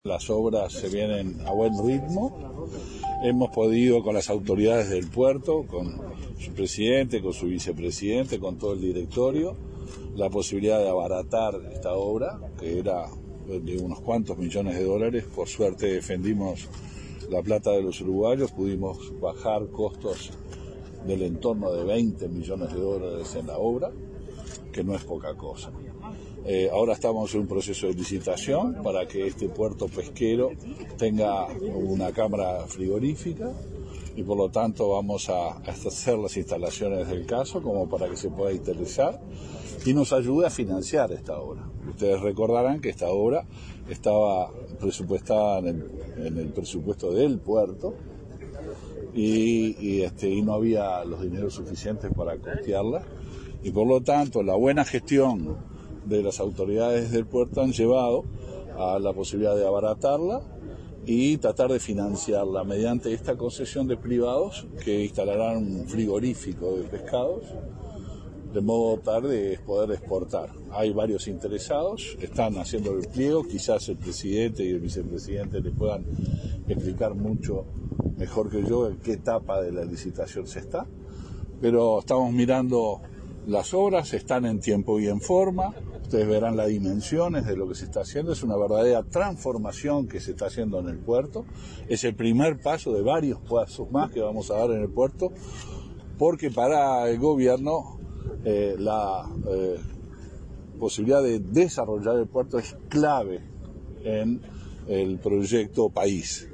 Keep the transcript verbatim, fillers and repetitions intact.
Las obras se vienen a buen ritmo. Hemos podido con las autoridades del puerto, con su presidente, con su vicepresidente, con todo el directorio, la posibilidad de abaratar esta obra, que era de unos cuantos millones de dólares. Por suerte defendimos la plata de los uruguayos, pudimos bajar costos del entorno de veinte millones de dólares en la obra, que no es poca cosa. Eh, ahora estamos en un proceso de licitación para que este puerto pesquero tenga una cámara frigorífica y por lo tanto vamos a, a hacer las instalaciones del caso como para que se pueda interesar y nos ayude a financiar esta obra. Ustedes recordarán que esta obra estaba presupuestada en el, en el presupuesto del puerto y, y, este, y no había los dineros suficientes para costearla y por lo tanto la buena gestión de las autoridades del puerto han llevado a la posibilidad de abaratarla y tratar de financiarla mediante esta concesión de privados que instalarán un frigorífico de pescados de modo tal de poder exportar. Hay varios interesados, están haciendo el pliego, quizás el presidente y el vicepresidente les puedan explicar mucho mejor que yo en qué etapa de la licitación se está, pero estamos mirando las obras, están en tiempo y en forma. Ustedes verán las dimensiones de lo que se está haciendo. Es una verdadera transformación que se está haciendo en el puerto. Es el primer paso de varios pasos más que vamos a dar en el puerto, porque para el gobierno eh, la eh, posibilidad de desarrollar el puerto es clave en el proyecto país.